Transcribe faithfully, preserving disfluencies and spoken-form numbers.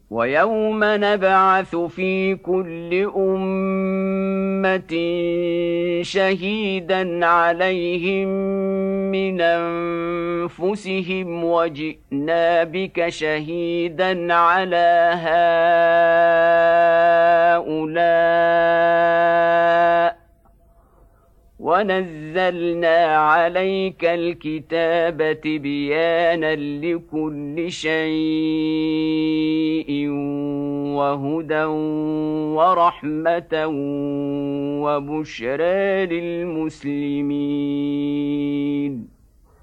ويوم نبعث في كل أمة شهيدا عليهم من أنفسهم وجئنا بك شهيدا على هؤلاء ونزلنا عليك الكتاب تبيانا لكل شيء وهدى ورحمة وبشرى للمسلمين.